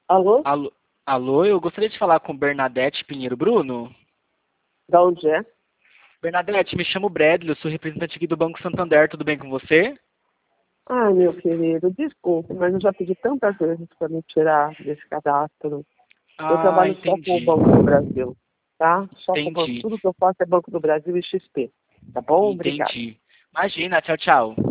Alô? Alô, alô, eu gostaria de falar com Bernadette Pinheiro Bruno. Da onde é? Bernadette, me chamo Bradley, eu sou representante aqui do Banco Santander, tudo bem com você? Ai, meu querido, desculpe, mas eu já pedi tantas vezes para me tirar desse cadastro. Eu Ah, trabalho só com o entendi. Banco do Brasil, tá? Só com o banco. Entendi. Tudo que eu faço é Banco do Brasil e XP. Tá bom? Obrigada. Entendi. Imagina, tchau, tchau.